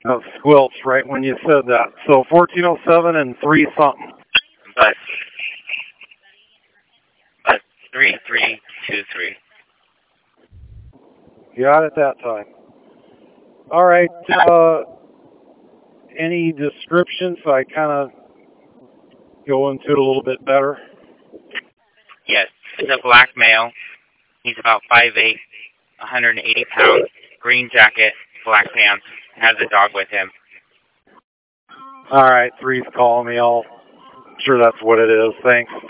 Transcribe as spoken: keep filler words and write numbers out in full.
Uh, squelch right when you said that. So fourteen oh seven and three something. Bus. Bus three three two three. Got it that time. All right. Uh, any description so I kind of go into it a little bit better? Yes, it's a black male. He's about five eight, one hundred eighty pounds, green jacket, black pants, has a dog with him. All right, three's calling me. I'll, sure that's what it is. Thanks.